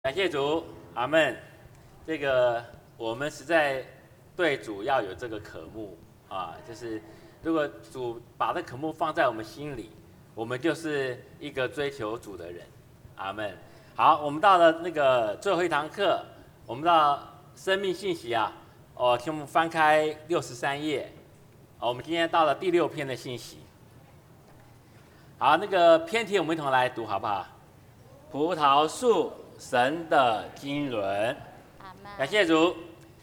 感谢主，阿门。我们实在对主要有这个渴慕啊，就是如果主把这渴慕放在我们心里，我们就是一个追求主的人，阿门。好，我们到了最后一堂课，我们到生命信息啊，请我们翻开63页，我们今天到了第6篇的信息。好，篇题我们一同来读好不好？葡萄树。神的经纶，感谢主。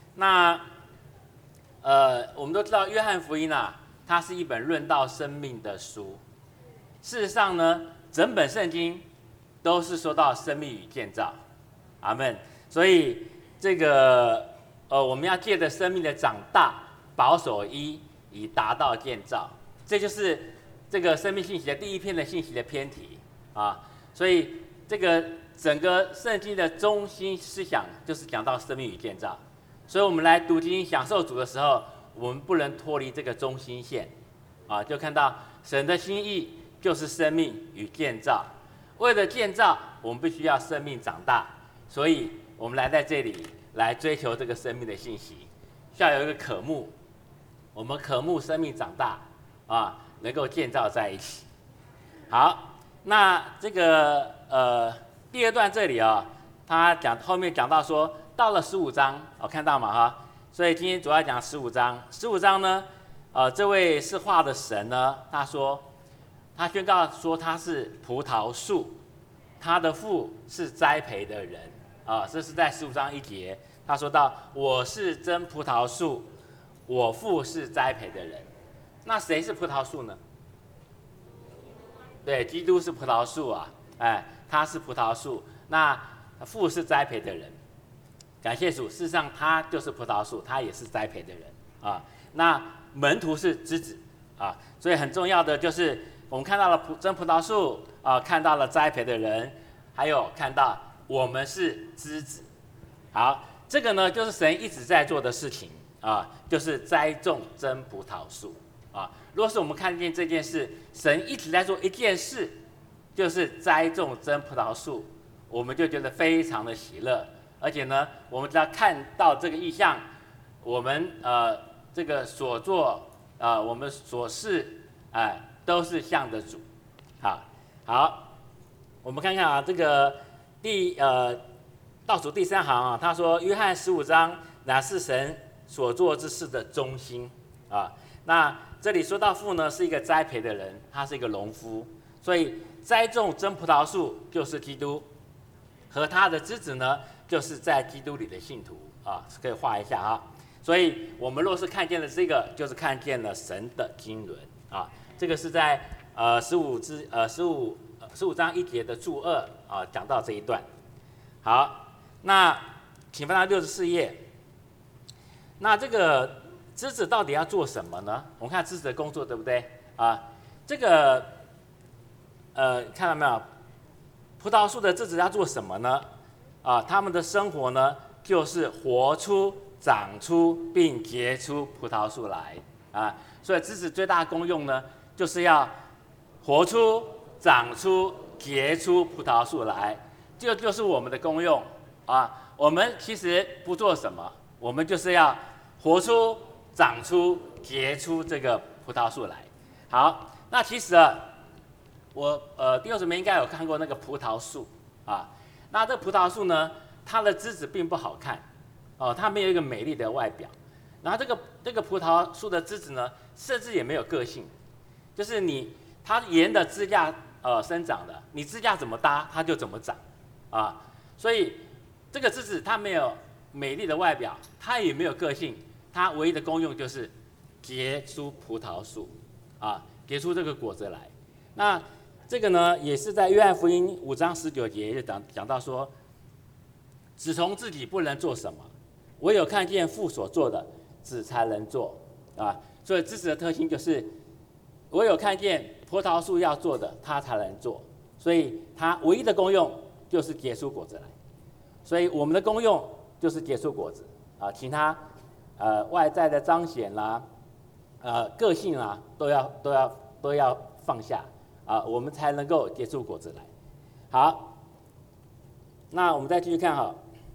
我们都知道约翰福音啊，它是一本论到生命的书。事实上呢，整本圣经都是说到生命与建造，阿们。所以我们要借着生命的长大，保守以达到建造。这就是这个生命信息的第1篇的信息的篇题啊。所以整个圣经的中心思想就是讲到生命与建造，所以我们来读经享受主的时候，我们不能脱离这个中心线，啊，就看到神的心意就是生命与建造。为了建造，我们必须要生命长大，所以我们来在这里来追求这个生命的信息，需要有一个渴慕，我们渴慕生命长大啊，能够建造在一起。好，第2段这里啊，他后面讲到说，到了15章，看到吗？哈，所以今天主要讲15章。15章呢，这位是画的神呢，他宣告说他是葡萄树，他的父是栽培的人啊，这是在15章1节，他说到我是真葡萄树，我父是栽培的人。那谁是葡萄树呢？对，基督是葡萄树啊，他是葡萄树，那父是栽培的人。感谢主，事实上他就是葡萄树，他也是栽培的人啊。那门徒是枝子啊，所以很重要的就是我们看到了真葡萄树啊，看到了栽培的人，还有看到我们是枝子。好，这个呢就是神一直在做的事情啊，就是栽种真葡萄树啊。若是我们看见这件事，神一直在做一件事。就是栽种真葡萄树，我们就觉得非常的喜乐，而且呢，我们只要看到这个意象，我们所做我们所事都是向着主。好，我们看看啊，倒数第3行啊，他说约翰15章乃是神所做之事的中心啊。那这里说到父呢是一个栽培的人，他是一个农夫，所以栽种真葡萄树就是基督，和他的枝子呢，就是在基督里的信徒啊，可以画一下啊。所以我们若是看见了这个，就是看见了神的经纶啊。这个是在15章1节的注2啊，讲到这一段。好，那请翻到64页。那这个枝子到底要做什么呢？我们看枝子的工作，对不对啊？看到没有？葡萄树的枝子要做什么呢？他们的生活呢，就是活出、长出并结出葡萄树来啊。所以枝子最大的功用呢，就是要活出、长出、结出葡萄树来，这就是我们的功用啊。我们其实不做什么，我们就是要活出、长出、结出这个葡萄树来。好，那其实弟兄姊妹应该有看过那个葡萄树啊。那这葡萄树呢，它的枝子并不好看，它没有一个美丽的外表。然后这个葡萄树的枝子呢，甚至也没有个性，就是它沿着枝架生长的，你枝架怎么搭，它就怎么长啊。所以这个枝子它没有美丽的外表，它也没有个性，它唯一的功用就是结出葡萄树啊，结出这个果子来。那这个呢，也是在约翰福音5章19节就讲到说，只从自己不能做什么，唯有看见父所做的，子才能做啊。所以枝子的特性就是，唯有看见葡萄树要做的，它才能做。所以它唯一的功用就是结出果子来。所以我们的功用就是结出果子啊，其他外在的彰显啦，个性啦，都要放下。我们才能够结出果子来。好， 那我们再继续看哈。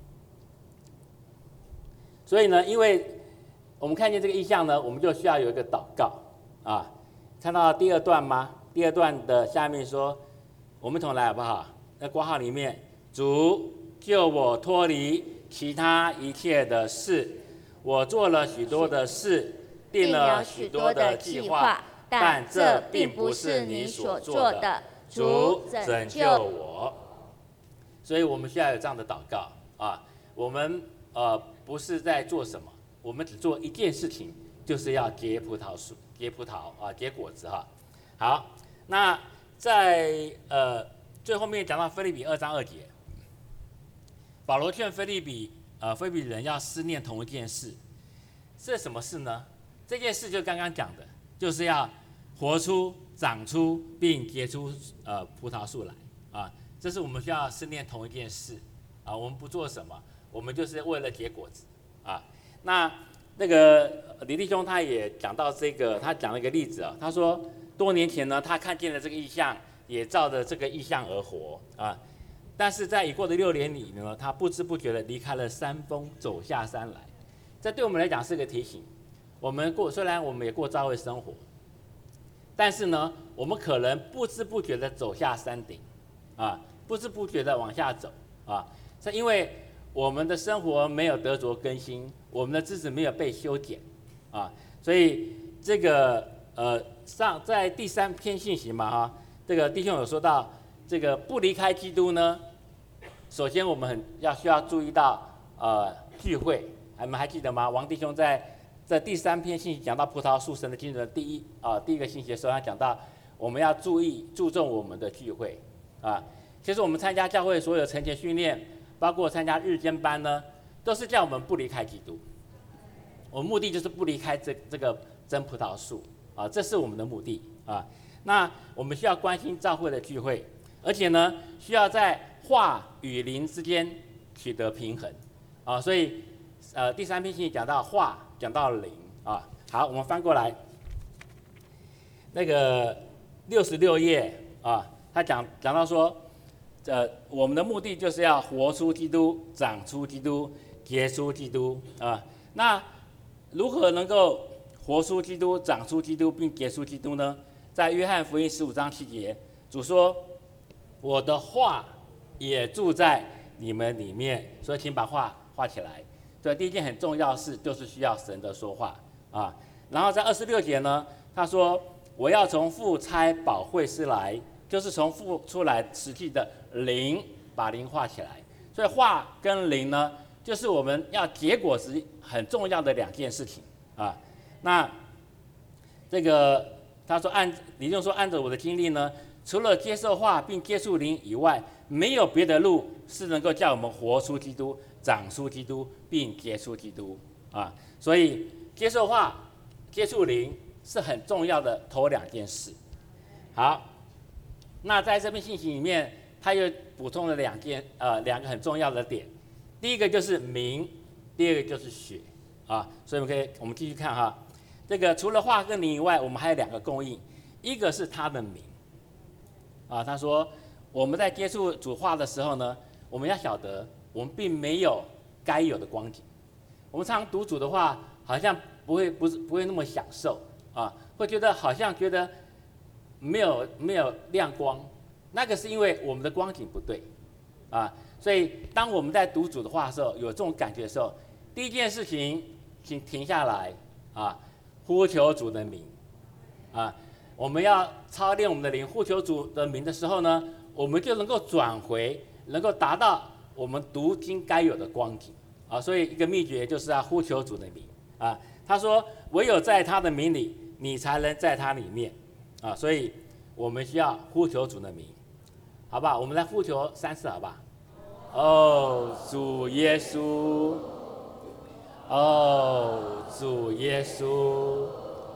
所以呢，因为我们看见这个意象呢，我们就需要有一个祷告啊。看到第二段吗？第二段的下面说，我们同来好不好？在括号里面，主救我脱离其他一切的事，我做了许多的事，定了许多的计划，但这并不是你所做的。主拯救我。所以我们需要有这样的祷告啊。我们不是在做什么，我们只做一件事情，就是要结葡萄树，结葡萄啊，结果子哈。好，那在最后面讲到腓立比2章2节，保罗劝腓立比人要思念同一件事，是什么事呢？这件事就刚刚讲的，就是要活出、长出并结出葡萄树来啊。这是我们需要思念同一件事啊。我们不做什么，我们就是为了结果子啊。那个李弟兄他也讲到这个，他讲了一个例子啊。他说多年前呢，他看见了这个异象，也照着这个异象而活啊。但是在已过的6年里呢，他不知不觉的离开了山峰，走下山来。这对我们来讲是个提醒。虽然我们也过教会生活，但是呢，我们可能不知不觉的走下山顶啊，不知不觉的往下走啊。是因为我们的生活没有得着更新，我们的知识没有被修剪啊，所以这个在第3篇信息嘛哈，这个弟兄有说到这个不离开基督呢，首先我们需要注意到聚会，你们还记得吗？王弟兄在第3篇信息讲到葡萄树神的精神第一个信息的时候，他讲到我们要注重我们的聚会啊。其实我们参加教会所有的晨前训练，包括参加日间班呢，都是叫我们不离开基督。我们目的就是不离开这个真葡萄树啊，这是我们的目的啊。那我们需要关心教会的聚会，而且呢，需要在话与灵之间取得平衡啊。所以第3篇信息讲到话，讲到灵啊。好，我们翻过来，那个66页啊，他讲到说，我们的目的就是要活出基督，长出基督，结出基督啊。那如何能够活出基督、长出基督并结出基督呢？在约翰福音15章7节，主说：“我的话也住在你们里面。”所以请把话画起来。所以第一件很重要的事就是需要神的说话啊。然后在26节呢，他说：“我要从父差保惠师来。”就是从父出来实际的灵，把灵画起来。所以话跟灵呢，就是我们要结果时很重要的2件事情啊。那这个他说李弟兄说，按照我的经历呢，除了接受话并接触灵以外，没有别的路是能够叫我们活出基督、长出基督并结出基督啊。所以接受话、接触灵是很重要的头2件事。好。那在这篇信息里面，他又补充了2个很重要的点，第一个就是名，第二个就是血啊。所以我们继续看哈，这个除了话跟灵以外，我们还有2个供应，一个是他的名啊。他说我们在接触主话的时候呢，我们要晓得我们并没有该有的光景。我们常常读主的话，好像不会那么享受啊，会觉得没有亮光，那个是因为我们的光景不对啊。所以当我们在读主的话的时候，有这种感觉的时候，第一件事情，请停下来啊，呼求主的名啊。我们要操练我们的灵，呼求主的名的时候呢，我们就能够转回，能够达到我们读经该有的光景啊。所以一个秘诀就是要呼求主的名啊。他说，唯有在他的名里，你才能在他里面。啊，所以我们需要呼求主的名，好不好？我们来呼求3次，好不好？哦，主耶稣，哦，主耶稣，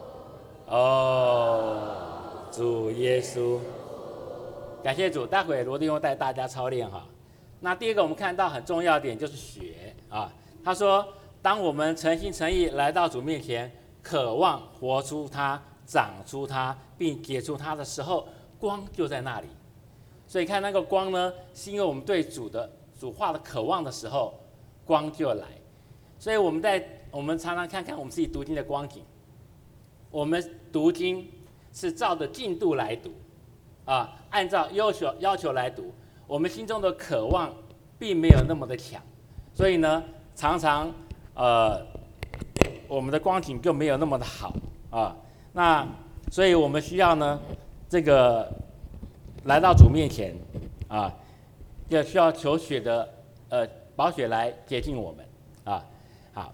哦，主耶稣。感谢主，待会罗弟兄带大家操练哈。那第二个我们看到很重要的点就是血啊。他说，当我们诚心诚意来到主面前，渴望活出他、长出它并结出它的时候，光就在那里。所以看那个光呢，是因为我们对主的主话的渴望的时候，光就来。所以我们常常看看我们自己读经的光景，我们读经是照着进度来读，按照要求来读，我们心中的渴望并没有那么的强，所以呢，常常我们的光景就没有那么的好那所以我们需要呢，这个来到主面前要需要求血的宝血来洁净我们好，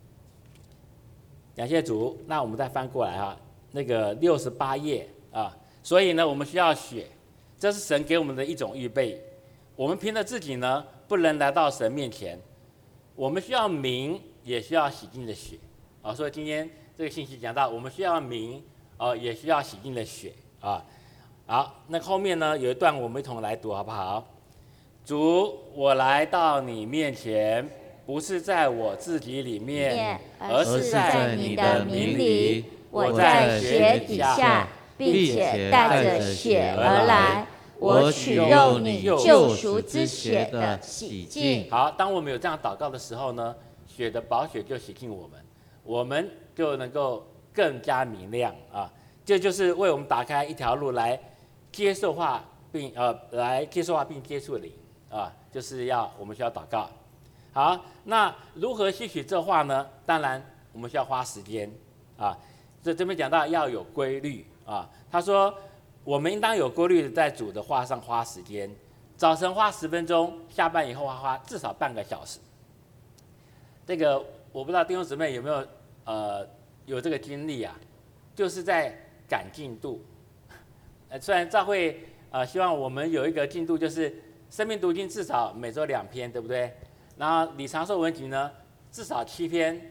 感谢主。那我们再翻过来那个68页所以呢，我们需要血，这是神给我们的一种预备。我们凭着自己呢，不能来到神面前，我们需要名，也需要洗净的血所以今天这个信息讲到，我们需要名也需要洗净的血好，那后面呢有一段我们一同来读好不好？主，我来到你面前，不是在我自己里面，而是在你的名里。我在血底下，并且带着血而来，我取用你救赎之血的洗净。好，当我们有这样祷告的时候呢，血的宝血就洗净我们，我们就能够更加明亮这就是为我们打开一条路来接受化并接触灵就是我们需要祷告。好，那如何吸取这话呢？当然我们需要花时间这边讲到要有规律他说我们应当有规律的在主的话上花时间，早晨花10分钟，下班以后花至少半个小时。这个我不知道弟兄姊妹有没有有这个经历就是在赶进度。虽然教会希望我们有一个进度，就是生命读经至少每周2篇，对不对？然后李长寿文集呢，至少7篇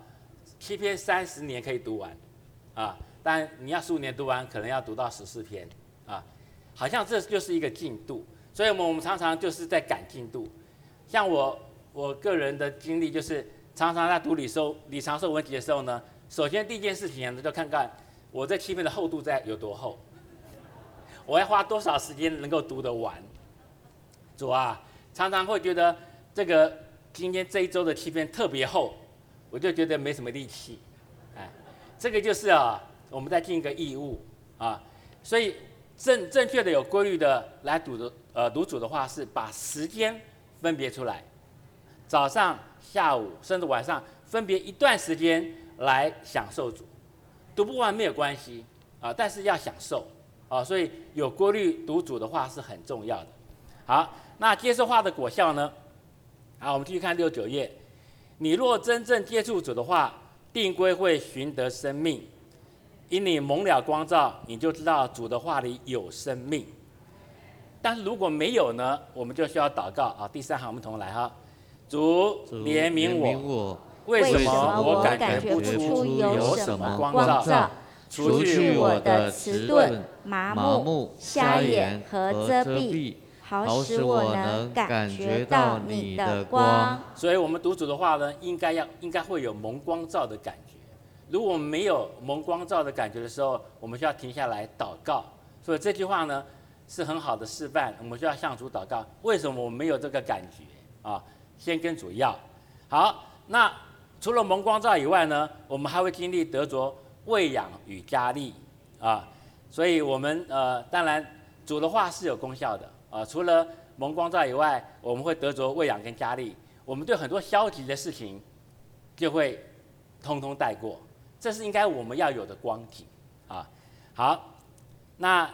7篇30年可以读完但你要15年读完，可能要读到14篇好像这就是一个进度。所以我们常常就是在赶进度。像我个人的经历，就是常常在读李长寿文集的时候呢，首先第一件事情呢，就看看我这7篇的厚度有多厚，我要花多少时间能够读得完。主常常会觉得今天这一周的7篇特别厚，我就觉得没什么力气。这个就是我们在尽一个义务所以正确的有规律的来读主的话，是把时间分别出来，早上、下午甚至晚上分别一段时间来享受主。读不完没有关系但是要享受所以有规律读主的话是很重要的。好，那接受话的果效呢？好，我们继续看69页。你若真正接触主的话，定规会寻得生命。因你蒙了光照，你就知道主的话里有生命。但是如果没有呢，我们就需要祷告第3行我们同来主怜悯我，为什么我感觉不出有什么光照？除去我的迟钝、麻木、瞎眼和遮蔽，好使我能感觉到你的光。所以我们读主的话呢，应该会有蒙光照的感觉。如果我们没有蒙光照的感觉的时候，我们需要停下来祷告。所以这句话呢是很好的示范，我们需要向主祷告。为什么我们没有这个感觉先跟主要。好，那除了蒙光照以外呢，我们还会经历得着喂养与加力所以我们当然主的话是有功效的除了蒙光照以外，我们会得着喂养跟加力。我们对很多消极的事情就会通通带过，这是应该我们要有的光景好，那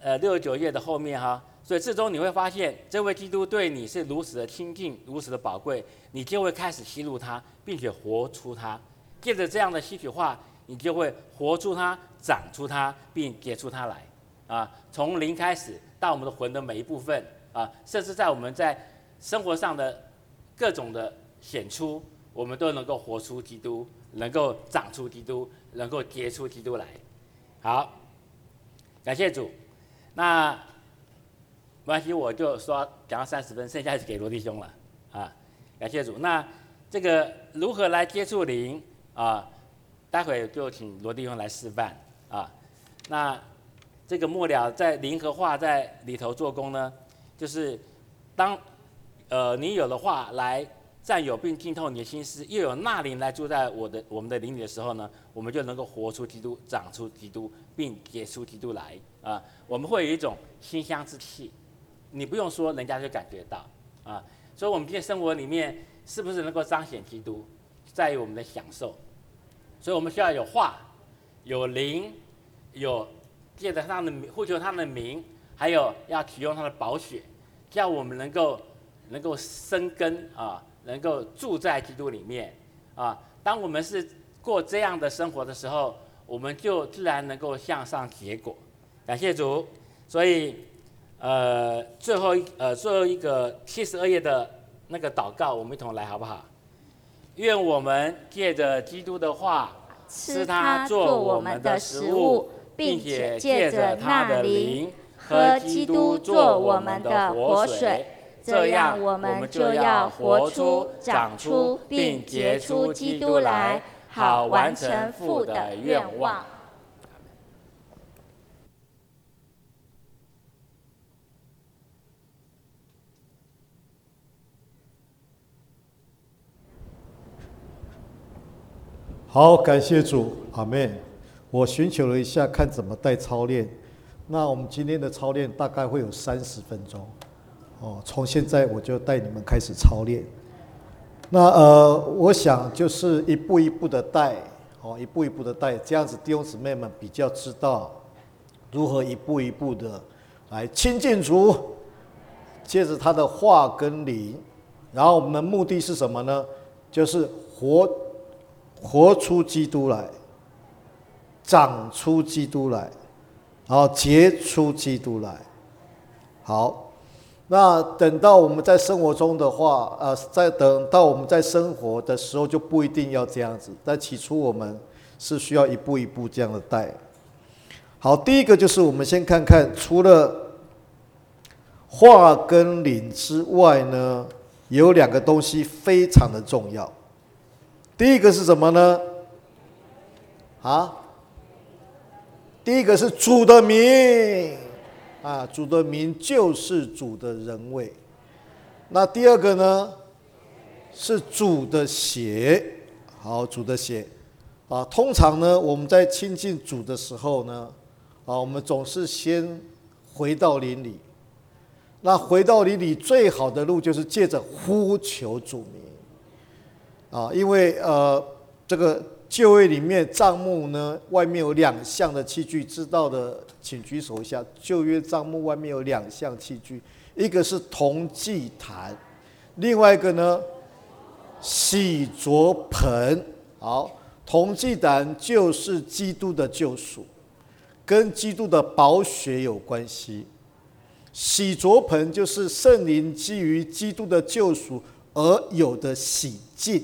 69页的后面所以最终你会发现，这位基督对你是如此的亲近，如此的宝贵，你就会开始吸入他，并且活出他。借着这样的吸取话，你就会活出它，长出它，并结出它来从零开始到我们的魂的每一部分甚至在我们在生活上的各种的显出，我们都能够活出基督，能够长出基督，能够结出基督来。好，感谢主。那没关系，我就说讲到30分，剩下是给罗弟兄了感谢主。那这个如何来接触灵待会就请罗弟兄来示范那这个末了在灵和话在里头做工呢，就是当你有的话来占有并浸透你的心思，又有那灵来住在我们的灵里的时候呢，我们就能够活出基督，长出基督，并结出基督来啊。我们会有一种馨香之气，你不用说，人家就感觉到啊。所以，我们今天生活里面是不是能够彰显基督，在于我们的享受。所以我们需要有话，有灵，有借着他的呼求他的名，还有要启用他的宝血，叫我们能够生根啊，能够住在基督里面啊。当我们是过这样的生活的时候，我们就自然能够向上结果。感谢主。所以最后一个72页的那个祷告，我们一同来好不好？愿我们借着基督的话，吃它做我们的食物，并且借着他的灵，喝基督做我们的活水。这样，我们就要活出、长出，并结出基督来，好完成父的愿望。 好，感谢主，阿们。我寻求了一下，看怎么带操练。那我们今天的操练大概会有30分钟。从现在我就带你们开始操练。那我想就是一步一步的带，一步一步的带，这样子弟兄姊妹们比较知道如何一步一步的来亲近主，借着他的话跟灵，然后我们的目的是什么呢？就是活出基督来，长出基督来，然后结出基督来。好，那等到我们在生活中的话，等到我们在生活的时候就不一定要这样子，但起初我们是需要一步一步这样的带。好，第一个就是我们先看看，除了话跟灵之外呢，有2个东西非常的重要。第一个是什么呢？第一个是主的名主的名就是主的人位。那第二个呢是主的血。好，主的血通常呢我们在亲近主的时候呢我们总是先回到灵里。那回到灵里最好的路就是借着呼求主名因为这个旧约里面帐幕呢外面有2项的器具，知道的请举手一下。旧约帐幕外面有2项器具，一个是铜祭坛，另外一个呢洗濯盆。好，铜祭坛就是基督的救赎，跟基督的宝血有关系。洗濯盆就是圣灵基于基督的救赎而有的洗净，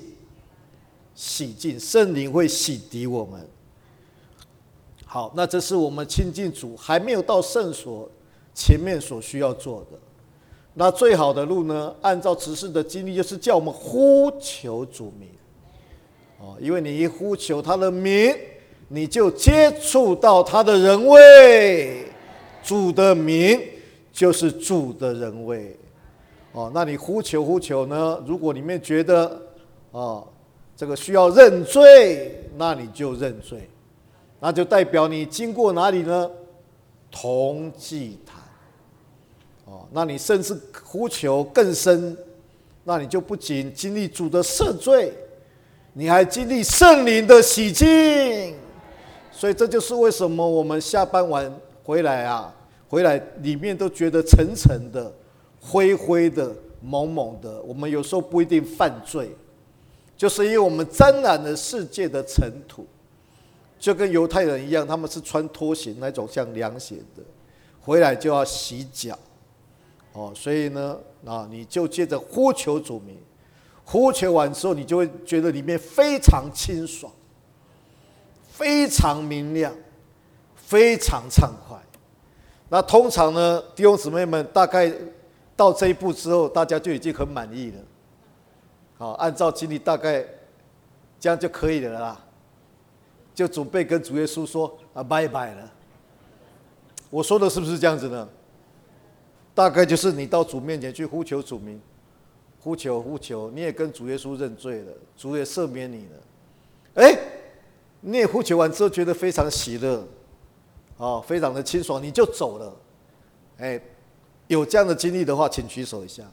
圣灵会洗涤我们。好，那这是我们亲近主还没有到圣所前面所需要做的。那最好的路呢，按照执事的经历，就是叫我们呼求主名因为你一呼求他的名，你就接触到他的人位。主的名就是主的人位那你呼求呢，如果里面觉得这个需要认罪，那你就认罪，那就代表你经过哪里呢？铜祭坛那你甚至呼求更深，那你就不仅经历主的赦罪，你还经历圣灵的洗净。所以这就是为什么我们下班完回来里面都觉得沉沉的、灰灰的、蒙蒙的，我们有时候不一定犯罪，就是因为我们沾染了世界的尘土，就跟犹太人一样，他们是穿拖鞋那种像凉鞋的，回来就要洗脚所以呢你就借着呼求主名，呼求完之后，你就会觉得里面非常清爽，非常明亮，非常畅快。那通常呢，弟兄姊妹们大概到这一步之后，大家就已经很满意了。按照经历大概这样就可以了啦，就准备跟主耶稣说拜拜了。我说的是不是这样子呢？大概就是你到主面前去呼求主名呼求，你也跟主耶稣认罪了，主也赦免你了。你也呼求完之后觉得非常喜乐，非常的清爽，你就走了。有这样的经历的话，请举手一下。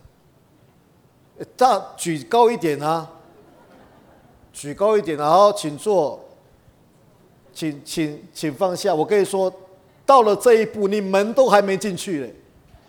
举高一点啊，举高一点，好，请坐，请放下。我跟你说，到了这一步，你门都还没进去嘞，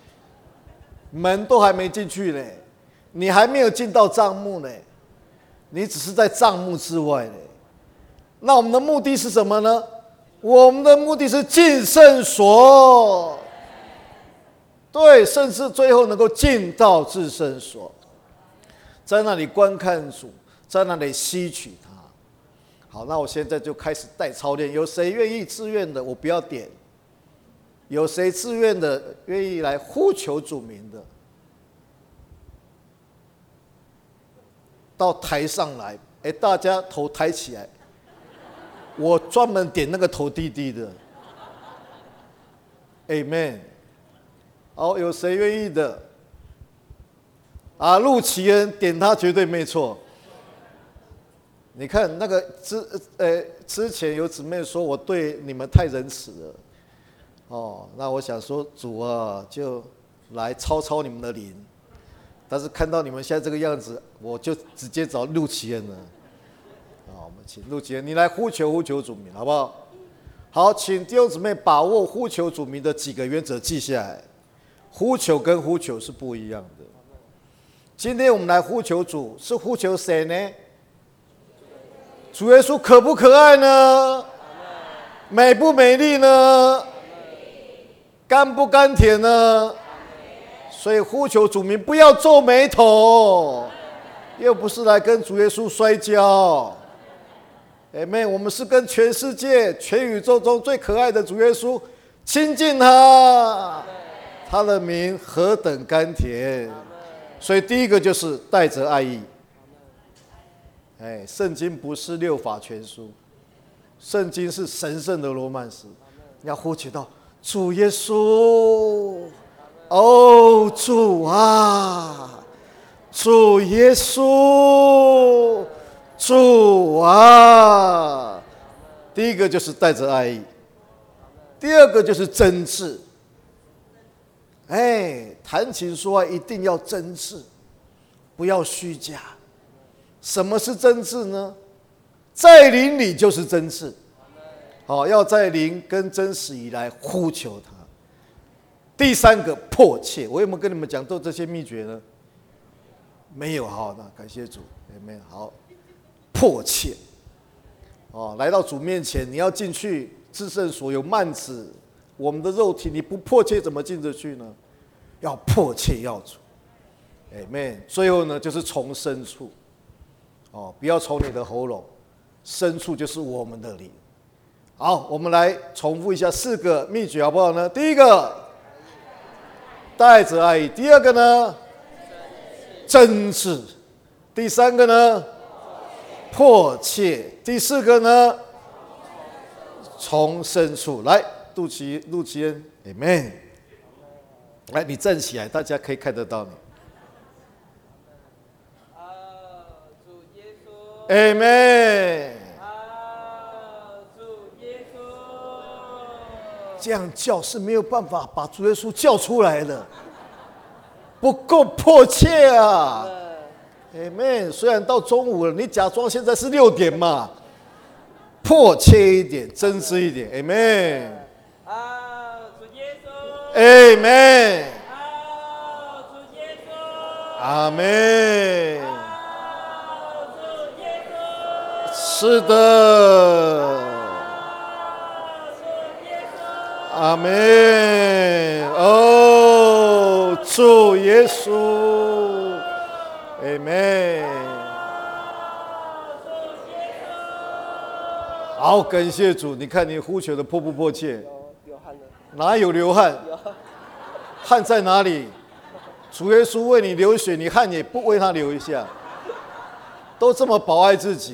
你还没有进到帐幕嘞，你只是在帐幕之外嘞。那我们的目的是什么呢？我们的目的是进圣所，对，甚至最后能够进到至圣所，在那里观看主，在那里吸取他。好，那我现在就开始带操练。有谁愿意自愿的？我不要点。有谁自愿的愿意来呼求主名的？到台上来，大家头抬起来。我专门点那个头低低的。Amen。好，有谁愿意的？陆奇恩点他绝对没错。你看那个之前有姊妹说我对你们太仁慈了，那我想说主啊，就来操你们的灵，但是看到你们现在这个样子，我就直接找陆奇恩了。我们请陆奇恩，你来呼求主名，好不好？好，请弟兄姊妹把握呼求主名的几个原则记下来。呼求跟呼求是不一样的。今天我们来呼求主，是呼求谁呢？主耶稣可不可爱呢？美不美丽呢？甘不甘甜呢？所以呼求主名不要皱眉头，又不是来跟主耶稣摔跤。Amen， 我们是跟全世界、全宇宙中最可爱的主耶稣亲近他，他的名何等甘甜。所以第一个就是带着爱意。圣经不是六法全书，圣经是神圣的罗曼史。要呼求到主耶稣，主啊，主耶稣，主啊。第一个就是带着爱意，第二个就是真挚。谈情说爱一定要真挚，不要虚假。什么是真挚呢？在灵里就是真挚。要在灵跟真实以来呼求他。第三个迫切，我有没有跟你们讲到这些秘诀呢？没有。好，那感谢主。Amen。好，迫切。来到主面前，你要进去至圣所，有幔子，我们的肉体，你不迫切怎么进得去呢？要迫切要主。Amen。最后呢，就是从深处。不要从你的喉咙，深处就是我们的灵。好，我们来重复一下4个秘诀，好不好呢？第一个，带着爱意；第二个呢，真挚；第三个呢，迫切；第四个呢，从深处。来，陆奇恩 ，Amen。来，你站起来，大家可以看得到你。Amen。主耶稣，这样叫是没有办法把主耶稣叫出来的，不够迫切啊。Amen。虽然到中午了，你假装现在是6点嘛，迫切一点，真挚一点。Amen。主耶稣。Amen。主耶稣。阿门。是的，阿门。主耶稣 ，Amen。好，感谢主。你看你呼求的迫不迫切？ 流汗了。 哪有流汗？汗在哪里？主耶稣为你流血，你汗也不为他流一下？都这么保爱自己。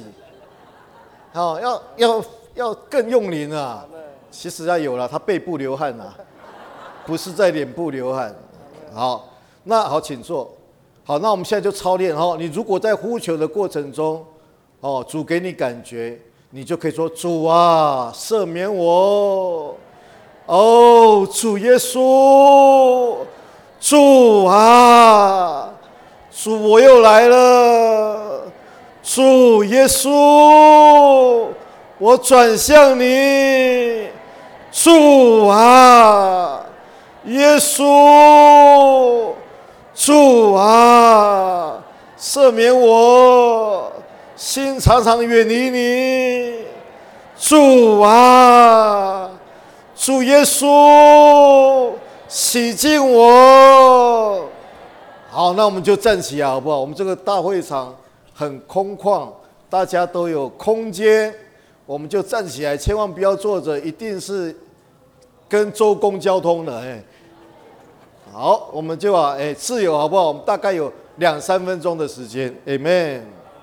要更用力啊！其实有了，他背部流汗啊，不是在脸部流汗。好，那好，请坐。 好，那我们现在就操练哈。你如果在呼求的过程中，主给你感觉，你就可以说：主啊，赦免我。主耶稣，主啊，主我又来了。主耶稣，我转向你。主啊，耶稣，主啊，赦免我，心常常远离你。主啊，主耶稣，洗净我。好，那我们就站起来好不好？我们这个大会场很空旷，大家都有空间，我们就站起来，千万不要坐着，一定是跟周公交通的。好，我们就自由好不好？我们大概有2-3分钟的时间。Amen。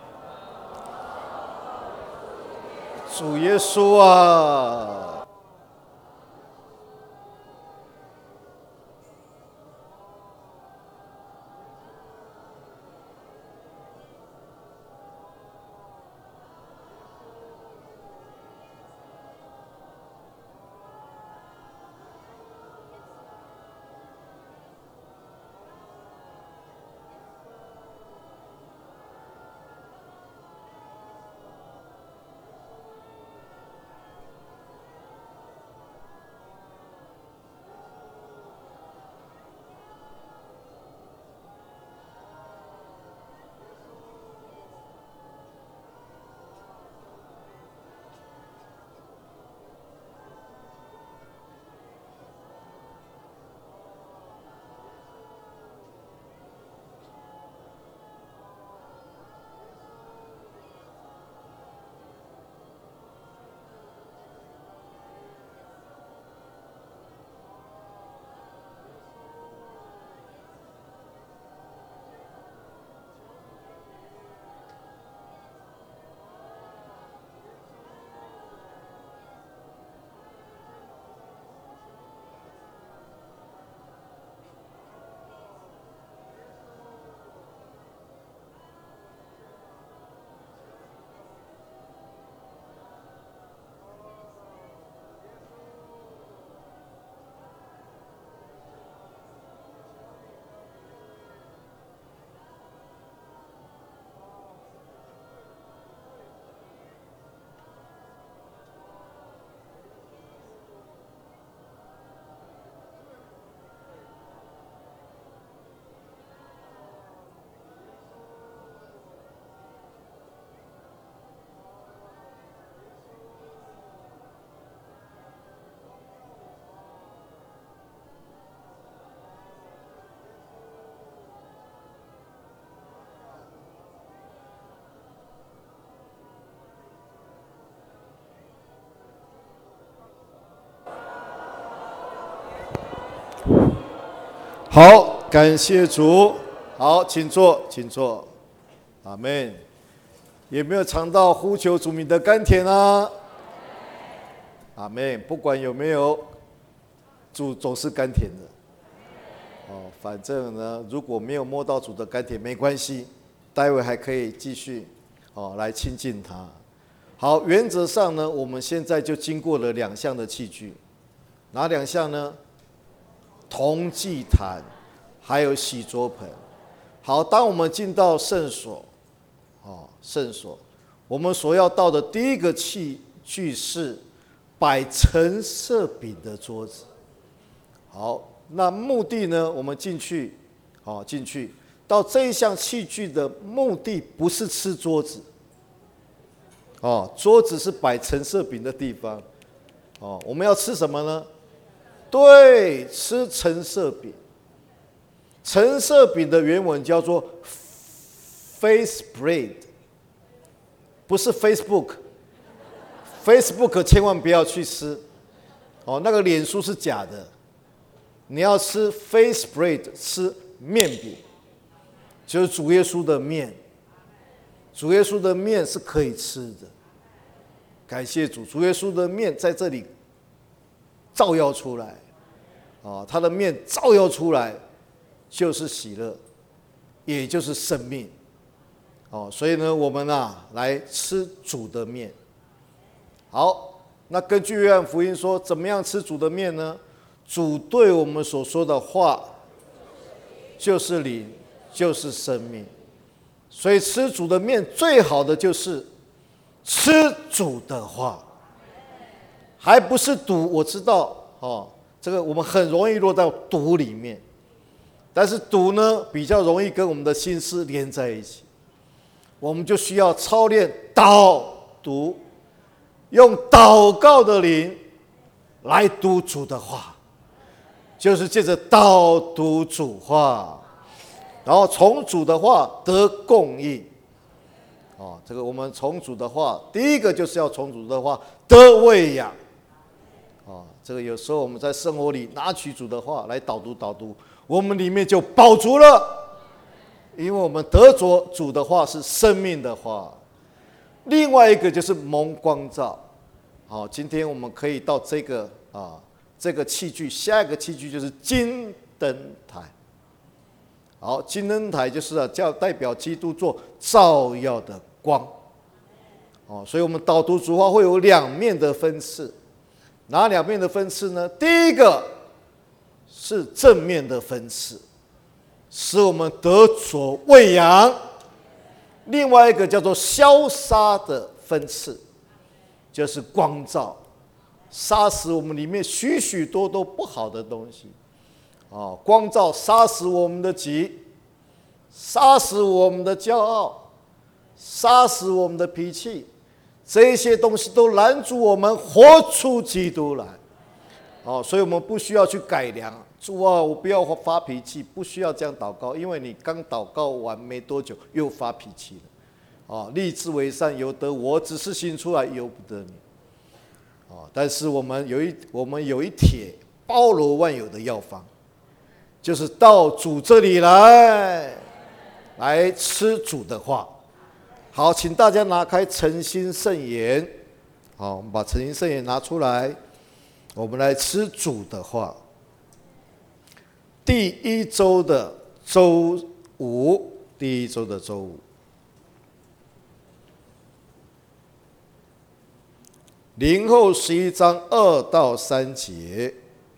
主耶稣啊！好，感谢主。好，请坐，请坐。阿们。有没有尝到呼求主名的甘甜啊？阿们。不管有没有，主总是甘甜的。反正呢，如果没有摸到主的甘甜，没关系，待会还可以继续来亲近他。好，原则上呢，我们现在就经过了2项的器具，哪2项呢？铜祭坛，还有洗桌盆。好，当我们进到圣所，圣所，我们所要到的第一个器具是摆陈设饼的桌子。好，那目的呢？我们进去到这一项器具的目的不是吃桌子，桌子是摆陈设饼的地方。我们要吃什么呢？对，吃陈设饼。陈设饼的原文叫做 face bread， 不是 Facebook。Facebook 千万不要去吃，那个脸书是假的。你要吃 face bread， 吃面饼，就是主耶稣的面。主耶稣的面是可以吃的，感谢主，主耶稣的面在这里照耀出来，他的面照耀出来就是喜乐， 也就是生命。所以呢，我们来吃主的面。好，那根据约翰福音说，怎么样吃主的面呢？主对我们所说的话，就是灵，就是生命。所以吃主的面最好的就是吃主的话，还不是赌。我知道这个我们很容易落到赌里面，但是赌呢比较容易跟我们的心思连在一起，我们就需要操练导读，用祷告的灵来读主的话，就是借着导读主话，然后从主的话得供应。这个我们从主的话，第一个就是要从主的话得喂养。这个有时候我们在生活里拿取主的话来导读，我们里面就饱足了，因为我们得着主的话是生命的话。另外一个就是蒙光照。今天我们可以到这个器具，下一个器具就是金灯台。好，金灯台就是代表基督做照耀的光。所以我们导读主话会有两面的分次。哪两面的分次呢？第一个是正面的分次，使我们得着喂养；另外一个叫做消杀的分次，就是光照，杀死我们里面许许多多不好的东西。光照杀死我们的己，杀死我们的骄傲，杀死我们的脾气。这些东西都拦住我们活出基督来。所以我们不需要去改良。主啊，我不要发脾气，不需要这样祷告，因为你刚祷告完没多久又发脾气了。立志为善由得我，只是行出来由不得你。但是我们有一帖包罗万有的药方，就是到主这里来吃主的话。好，请大家拿开诚心圣言。好，我们把诚心圣言拿出来，我们来吃主的话。第一周的周五，林后11章2到3节。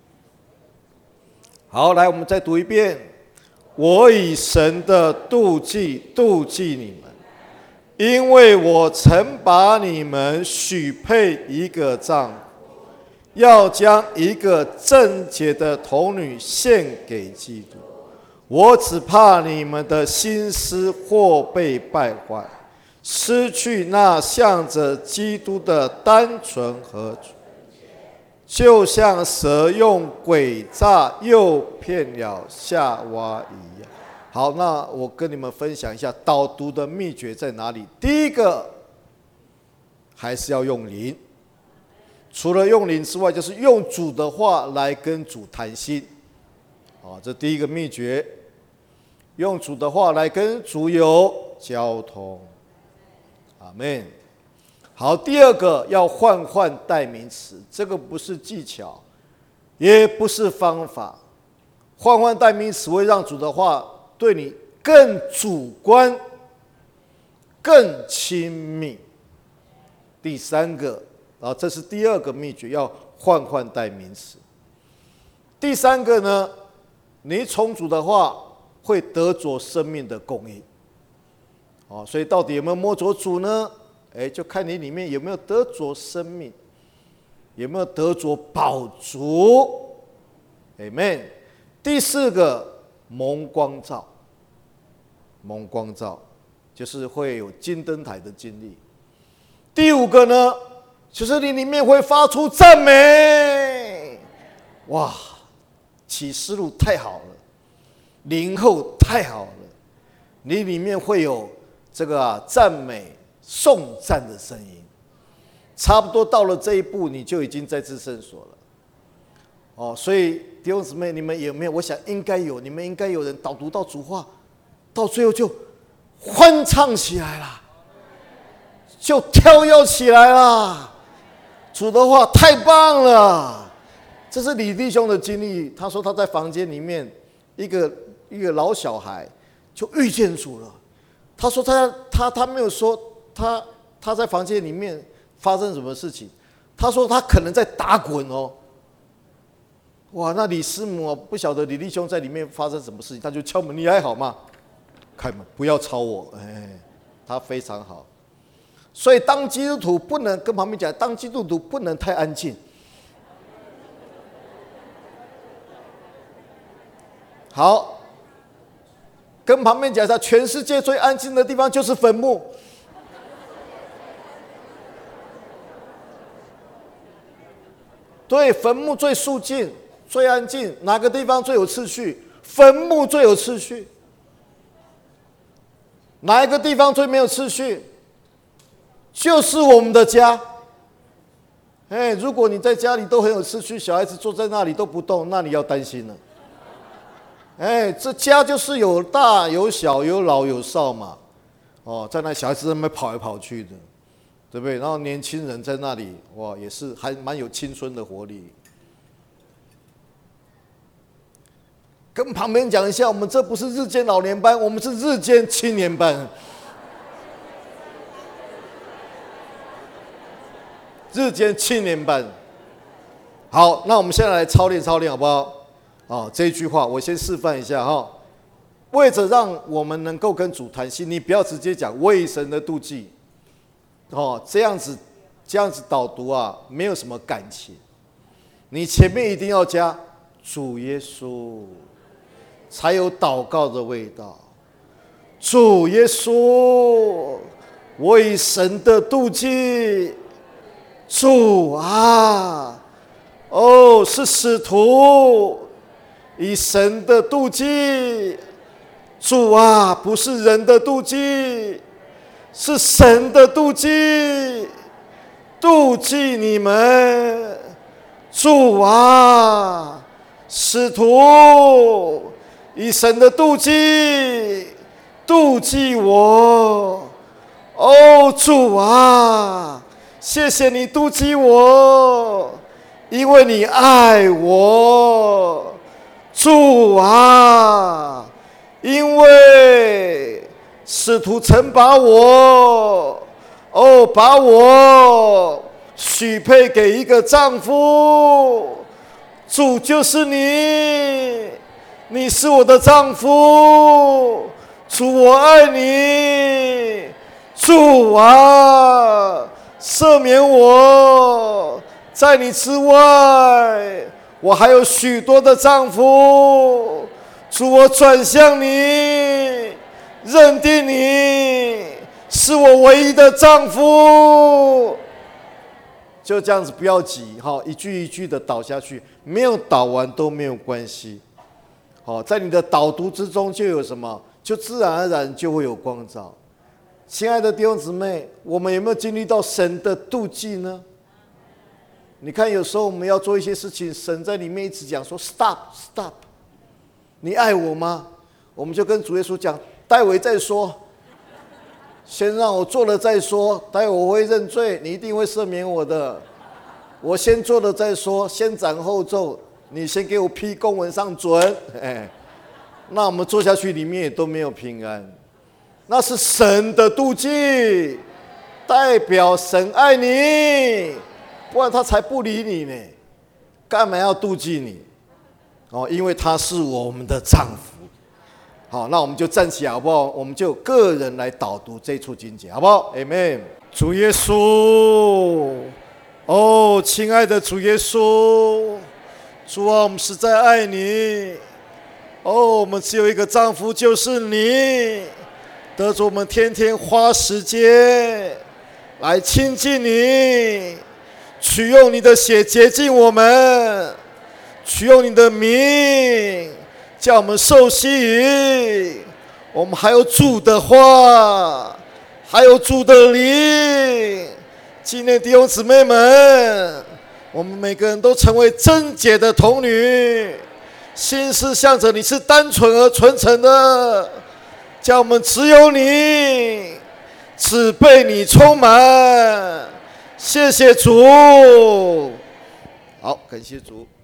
好，来，我们再读一遍。我以神的妒忌妒忌你们，因为我曾把你们许配一个丈夫，要将一个正洁的童女献给基督。我只怕你们的心思或被败坏，失去那向着基督的单纯和纯洁，就像蛇用诡诈诱骗了夏娃一样。好，那我跟你们分享一下导读的秘诀在哪里。第一个还是要用灵，除了用灵之外，就是用主的话来跟主谈心。这第一个秘诀，用主的话来跟主有交通。阿们。好，第二个要换代名词，这个不是技巧，也不是方法。换代名词会让主的话对你更主观、更亲密。第三个，这是第二个秘诀，要换代名词。第三个呢，你从主的话会得着生命的供应。所以到底有没有摸着主呢？就看你里面有没有得着生命，有没有得着饱足。Amen。第四个，蒙光照。蒙光照就是会有金灯台的经历。第五个呢，就是你里面会发出赞美。哇，启示录太好了，灵后太好了，你里面会有这个赞美颂赞的声音。差不多到了这一步，你就已经在至圣所了。所以弟兄姊妹，你们有没有？我想应该有，你们应该有人导读到主话，到最后就欢唱起来了，就跳跃起来了。主的话太棒了！这是李弟兄的经历。他说他在房间里面，一个老小孩就遇见主了。他说他没有说他在房间里面发生什么事情，他说他可能在打滚哦。哇，那李师母不晓得李弟兄在里面发生什么事情，他就敲门，你还好吗？开门，不要吵我。他非常好。所以当基督徒不能跟旁边讲，当基督徒不能太安静。好，跟旁边讲一下，全世界最安静的地方就是坟墓。对，坟墓最肃静、最安静。哪个地方最有秩序？坟墓最有秩序。哪一个地方最没有秩序？就是我们的家。如果你在家里都很有秩序，小孩子坐在那里都不动，那你要担心了。这家就是有大有小，有老有少嘛。在那小孩子在那边跑来跑去的，对不对？然后年轻人在那里，哇，也是还蛮有青春的活力。跟旁边讲一下，我们这不是日间老年班，我们是日间青年班。日间青年班。好，那我们现在来操练操练，好不好？这一句话我先示范一下哈。为着让我们能够跟主谈心，你不要直接讲为神的妒忌，这样子导读啊，没有什么感情。你前面一定要加主耶稣，才有祷告的味道。主耶稣，为神的妒忌。主啊，是使徒以神的妒忌。主啊，不是人的妒忌，是神的妒忌，妒忌你们。主啊，使徒以神的妒忌妒忌我。主啊，谢谢你妒忌我，因为你爱我。主啊，因为使徒曾把我许配给一个丈夫。主就是你，你是我的丈夫。主，我爱你。主啊，赦免我，在你之外我还有许多的丈夫。主，我转向你，认定你是我唯一的丈夫。就这样子，不要急，一句一句的导下去，没有导完都没有关系。在你的导读之中就有什么，就自然而然就会有光照。亲爱的弟兄姊妹，我们有没有经历到神的妒忌呢？你看，有时候我们要做一些事情，神在里面一直讲说 stop， 你爱我吗？我们就跟主耶稣讲，待会再说，先让我做了再说，待会我会认罪，你一定会赦免我的。我先做了再说，先斩后奏，你先给我批公文上准。那我们做下去里面也都没有平安。那是神的妒忌，代表神爱你，不然他才不理你呢。干嘛要妒忌你？因为他是我们的丈夫。好，那我们就站起来好不好？我们就个人来导读这处经节，好不好 ？Amen。主耶稣，亲爱的主耶稣，主啊，我们实在爱你。我们只有一个丈夫，就是你。得着我们天天花时间来亲近你，取用你的血洁净我们，取用你的名叫我们受洗。我们还有主的话，还有主的灵。今天弟兄姊妹们，我们每个人都成为贞洁的童女，心思向着你是单纯而纯诚的，叫我们只有你，只被你充满。谢谢主。好，感谢主。